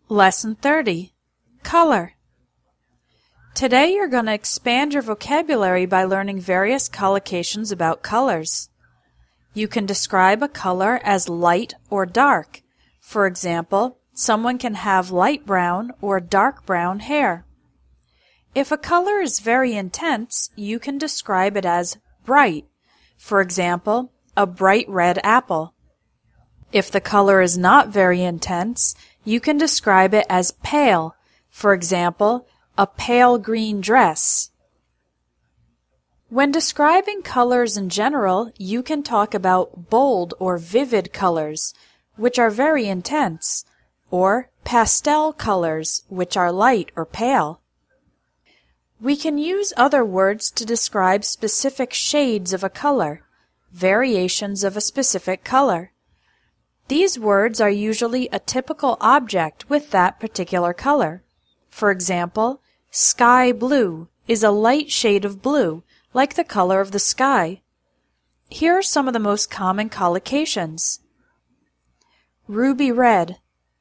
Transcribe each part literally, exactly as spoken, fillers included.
Lesson thirty. Color. Today you're going to expand your vocabulary by learning various collocations about colors. You can describe a color as light or dark. For example, someone can have light brown or dark brown hair. If a color is very intense, you can describe it as bright. For example, a bright red apple. If the color is not very intense, you can describe it as pale. For example, a pale green dress. When describing colors in general, you can talk about bold or vivid colors, which are very intense, or pastel colors, which are light or pale. We can use other words to describe specific shades of a color, variations of a specific color. These words are usually a typical object with that particular color. For example, sky blue is a light shade of blue, like the color of the sky. Here are some of the most common collocations. Ruby red,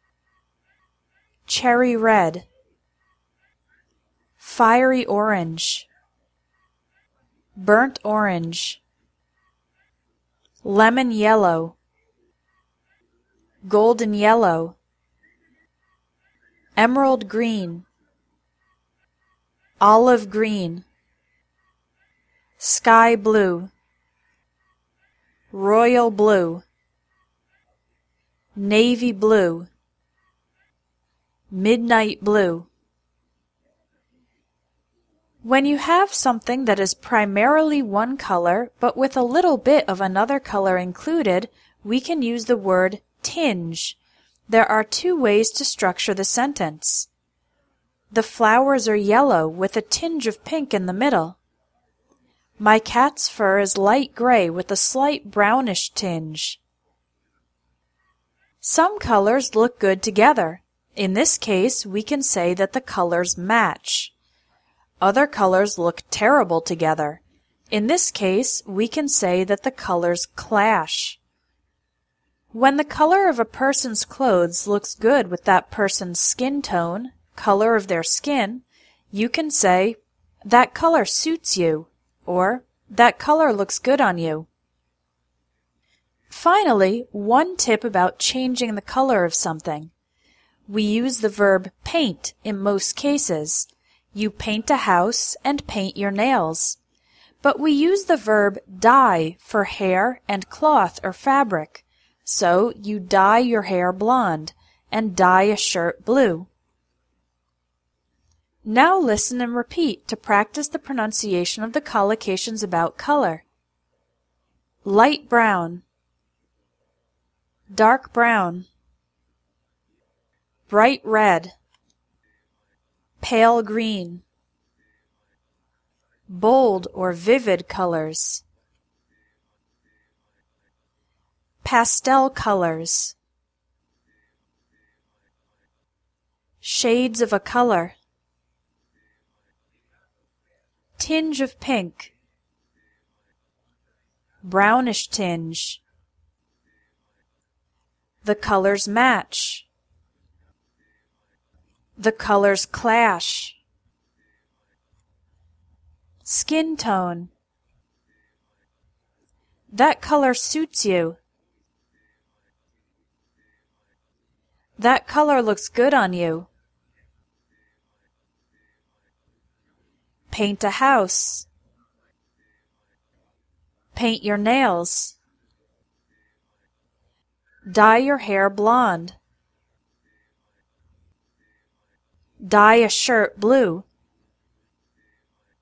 cherry red, fiery orange, burnt orange, lemon yellow, golden yellow, emerald green, olive green, sky blue, royal blue, navy blue, midnight blue. When you have something that is primarily one color but with a little bit of another color included, we can use the word tinge. There are two ways to structure the sentence. The flowers are yellow with a tinge of pink in the middle. My cat's fur is light gray with a slight brownish tinge. Some colors look good together. In this case, we can say that the colors match. Other colors look terrible together. In this case, we can say that the colors clash. When the color of a person's clothes looks good with that person's skin tone, color of their skin, you can say, that color suits you, or that color looks good on you. Finally, one tip about changing the color of something. We use the verb paint in most cases. You paint a house and paint your nails. But we use the verb dye for hair and cloth or fabric. So you dye your hair blonde and dye a shirt blue. Now listen and repeat to practice the pronunciation of the collocations about color. Light brown, dark brown, bright red, pale green, bold or vivid colors, pastel colors, shades of a color, tinge of pink, brownish tinge, the colors match, the colors clash, skin tone, that color suits you, that color looks good on you. Paint a house. Paint your nails. Dye your hair blonde. Dye a shirt blue.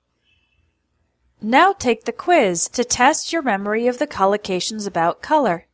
Now take the quiz to test your memory of the collocations about color.